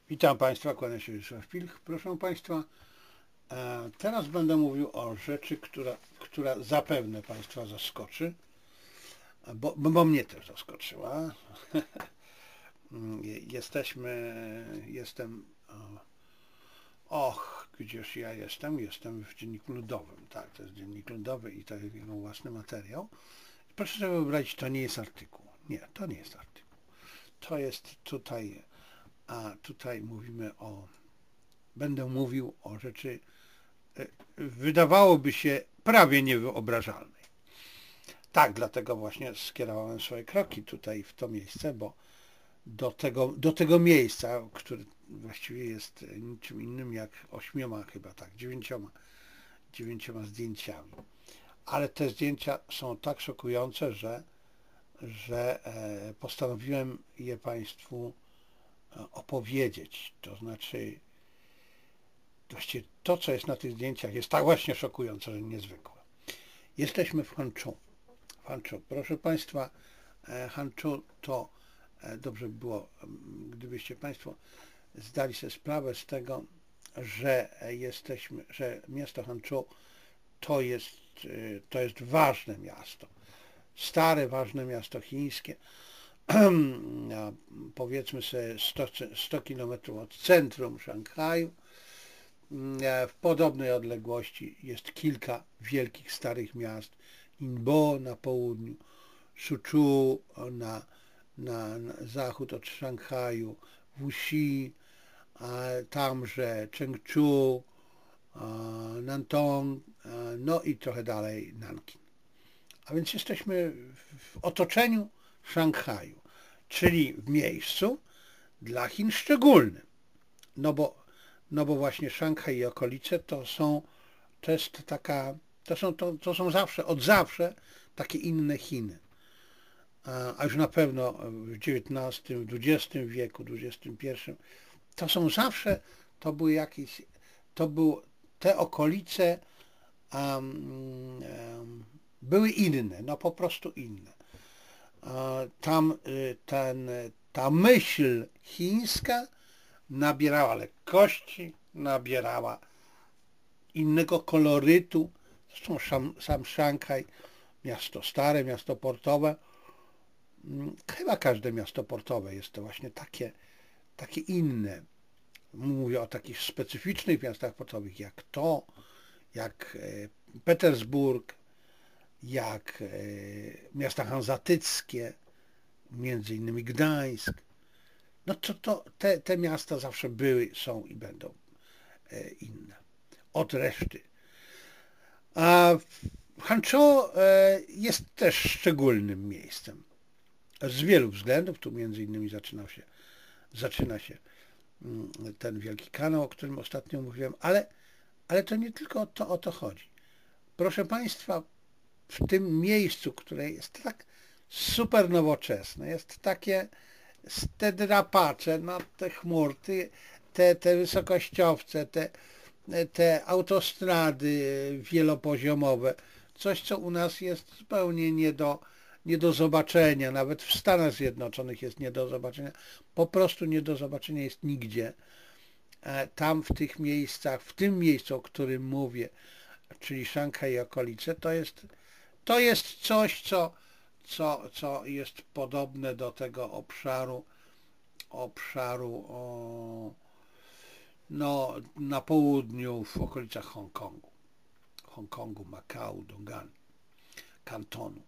Witam Państwa, kłania się Wiesław Pilch. Proszę Państwa, teraz będę mówił o rzeczy, która zapewne Państwa zaskoczy, bo mnie też zaskoczyła. Gdzież ja jestem? Jestem w Dzienniku Ludowym. Tak, to jest Dziennik Ludowy i to jest jego własny materiał. Proszę sobie wyobrazić, to nie jest artykuł. Nie, to nie jest artykuł. To jest tutaj będę mówił o rzeczy, wydawałoby się prawie niewyobrażalnej. Tak, dlatego właśnie skierowałem swoje kroki tutaj w to miejsce, bo do tego miejsca, które właściwie jest niczym innym jak 9 zdjęciami. Ale te zdjęcia są tak szokujące, że postanowiłem je Państwu opowiedzieć. To znaczy, właściwie to, co jest na tych zdjęciach, jest tak właśnie szokujące, że niezwykłe. Jesteśmy w Hangzhou. Proszę Państwa, Hangzhou to dobrze by było, gdybyście Państwo zdali sobie sprawę z tego, że miasto Hangzhou to jest ważne miasto. Stare, ważne miasto chińskie, powiedzmy sobie 100 km od centrum Szanghaju. W podobnej odległości jest kilka wielkich, starych miast. Ningbo na południu, Suzhou na zachód od Szanghaju, Wuxi, tamże Chengdu, Nantong, no i trochę dalej Nankin. A więc jesteśmy w otoczeniu Szanghaju, czyli w miejscu dla Chin szczególnym. No bo właśnie Szanghaj i okolice to są od zawsze takie inne Chiny. A już na pewno w XIX, w XX wieku, XXI, te okolice były inne, no po prostu inne. Tam ta myśl chińska nabierała lekkości, nabierała innego kolorytu. Zresztą sam Szanghaj, miasto stare, miasto portowe, chyba każde miasto portowe jest to właśnie takie inne. Mówię o takich specyficznych miastach portowych jak Petersburg, jak miasta hanzatyckie, między innymi Gdańsk. No te miasta zawsze były, są i będą inne od reszty. A Hangzhou jest też szczególnym miejscem z wielu względów. Tu między innymi zaczyna się ten wielki kanał, o którym ostatnio mówiłem, ale to nie tylko o to chodzi. Proszę Państwa, w tym miejscu, które jest tak super nowoczesne, jest takie te drapacze nad te chmur, te wysokościowce, te autostrady wielopoziomowe, coś co u nas jest zupełnie nie do zobaczenia, nawet w Stanach Zjednoczonych jest nie do zobaczenia, po prostu nie do zobaczenia jest nigdzie. Tam w tych miejscach, w tym miejscu, o którym mówię, czyli Szanghaj i okolice, to jest coś, co jest podobne do tego obszaru na południu w okolicach Hongkongu, Makau, Dongan, Kantonu.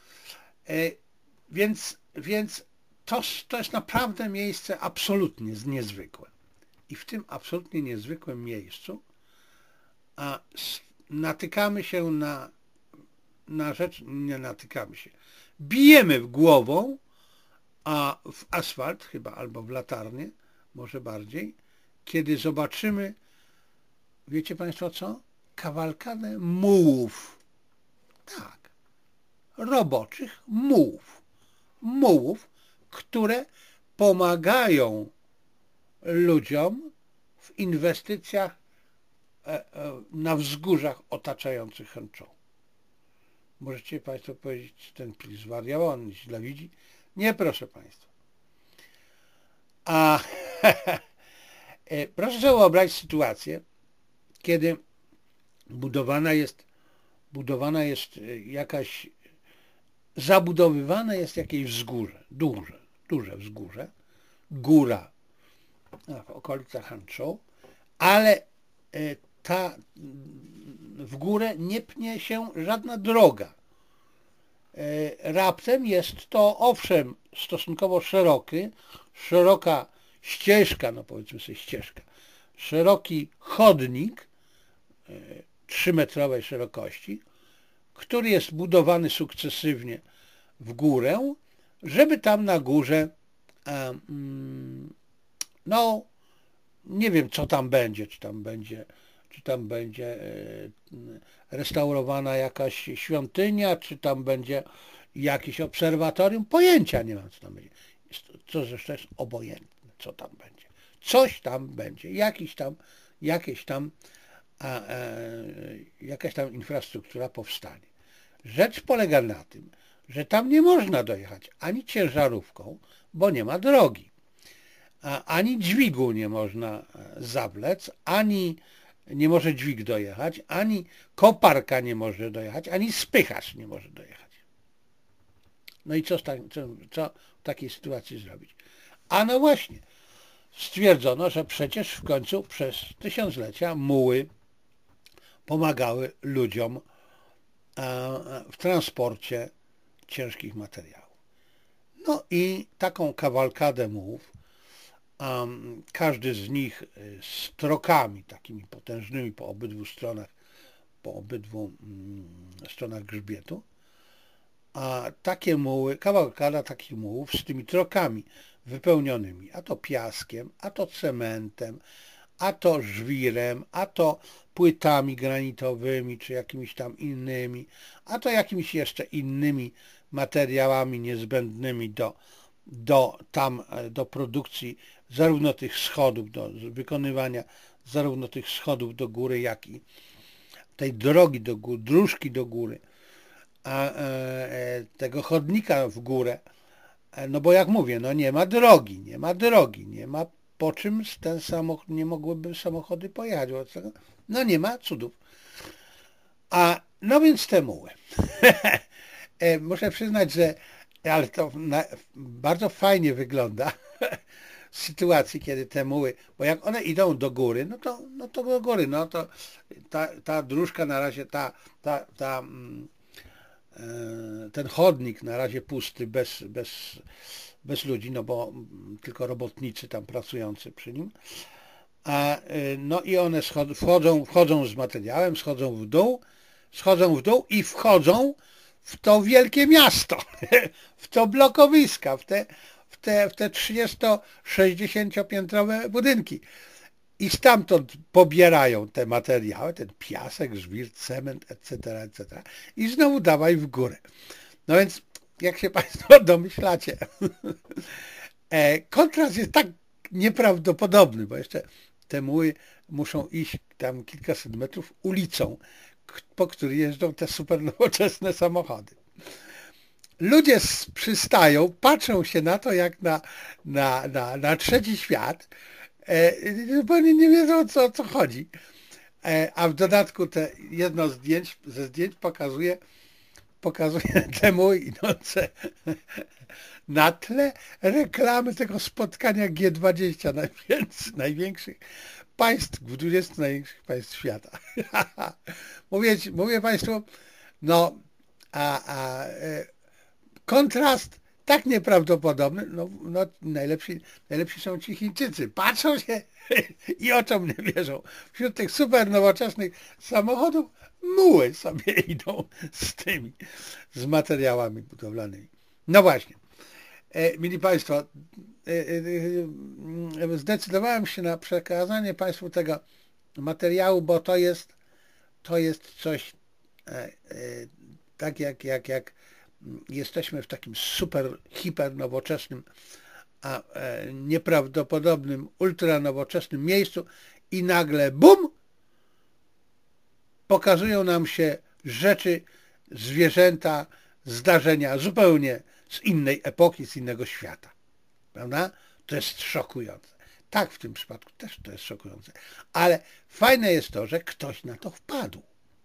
Więc to jest naprawdę miejsce absolutnie niezwykłe. I w tym absolutnie niezwykłym miejscu natykamy się na rzecz, nie natykamy się, bijemy głową w asfalt chyba, albo w latarnię, może bardziej, kiedy zobaczymy, wiecie Państwo co? Kawalkadę mułów. Tak, roboczych mułów, które pomagają ludziom w inwestycjach na wzgórzach otaczających Hangzhou. Możecie Państwo powiedzieć, czy ten plik zwariował, on źle widzi? Nie, proszę Państwa. Proszę sobie wyobrazić sytuację, kiedy zabudowywane jest jakieś wzgórze, duże wzgórze, góra w okolicach Hangzhou, ale w górę nie pnie się żadna droga. Raptem jest to, owszem, stosunkowo szeroka ścieżka, no powiedzmy sobie ścieżka, szeroki chodnik 3-metrowej szerokości, który jest budowany sukcesywnie w górę, żeby tam na górze, no nie wiem co tam będzie, czy tam będzie restaurowana jakaś świątynia, czy tam będzie jakieś obserwatorium, pojęcia nie mam co tam będzie. Co zresztą jest obojętne, co tam będzie. Coś tam będzie, jakaś tam infrastruktura powstanie. Rzecz polega na tym, że tam nie można dojechać ani ciężarówką, bo nie ma drogi, ani dźwigu nie można zawlec, ani nie może dźwig dojechać, ani koparka nie może dojechać, ani spychacz nie może dojechać. No i co w takiej sytuacji zrobić? A no właśnie, stwierdzono, że przecież w końcu przez tysiąclecia muły pomagały ludziom w transporcie ciężkich materiałów. No i taką kawalkadę mułów, każdy z nich z trokami takimi potężnymi po obydwu stronach grzbietu, a takie muły, kawałkada takich mułów z tymi trokami wypełnionymi, a to piaskiem, a to cementem, a to żwirem, a to płytami granitowymi, czy jakimiś tam innymi, a to jakimiś jeszcze innymi materiałami niezbędnymi do produkcji zarówno tych schodów, do wykonywania zarówno tych schodów do góry, jak i tej drogi do góry, dróżki do góry, tego chodnika w górę, no bo jak mówię, no nie ma drogi, nie ma po czym nie mogłyby samochody pojechać, no nie ma cudów. No więc te muły. Muszę przyznać, że ale to bardzo fajnie wygląda w sytuacji, kiedy te muły, bo jak one idą do góry, no to do góry, no to ta dróżka na razie, ten chodnik na razie pusty, bez ludzi, no bo tylko robotnicy tam pracujący przy nim. No i one wchodzą z materiałem, schodzą w dół i wchodzą w to wielkie miasto, w to blokowiska, w te 30-60 piętrowe budynki. I stamtąd pobierają te materiały, ten piasek, żwir, cement, etc. I znowu dawaj w górę. No więc, jak się Państwo domyślacie, kontrast jest tak nieprawdopodobny, bo jeszcze te muły muszą iść tam kilkaset metrów ulicą, po której jeżdżą te super nowoczesne samochody. Ludzie przystają, patrzą się na to jak na trzeci świat, bo oni nie wiedzą o co chodzi. A w dodatku jedno ze zdjęć pokazuje te muły idące na tle reklamy tego spotkania G20 największych państw, 20 największych państw świata. Mówię Państwu, no kontrast tak nieprawdopodobny, no najlepsi są ci Chińczycy. Patrzą się i oczom nie wierzą. Wśród tych super nowoczesnych samochodów muły sobie idą z materiałami budowlanymi. No właśnie. Mili Państwo, zdecydowałem się na przekazanie Państwu tego materiału, bo to jest coś tak jak jesteśmy w takim super, hiper nowoczesnym, nieprawdopodobnym, ultra nowoczesnym miejscu i nagle bum, pokazują nam się rzeczy, zwierzęta, zdarzenia zupełnie z innej epoki, z innego świata. Prawda? To jest szokujące. Tak, w tym przypadku też to jest szokujące. Ale fajne jest to, że ktoś na to wpadł.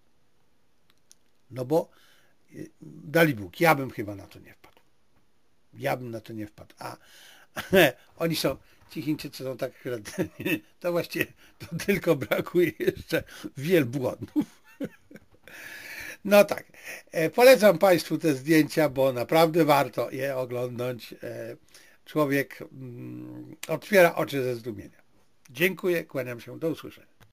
No bo dali Bóg, ja bym chyba na to nie wpadł. Ja bym na to nie wpadł. A oni są, ci Chińczycy są tak kreatywni, to właściwie to tylko brakuje jeszcze wielbłądów. No tak, polecam Państwu te zdjęcia, bo naprawdę warto je oglądać. Człowiek otwiera oczy ze zdumienia. Dziękuję, kłaniam się, do usłyszenia.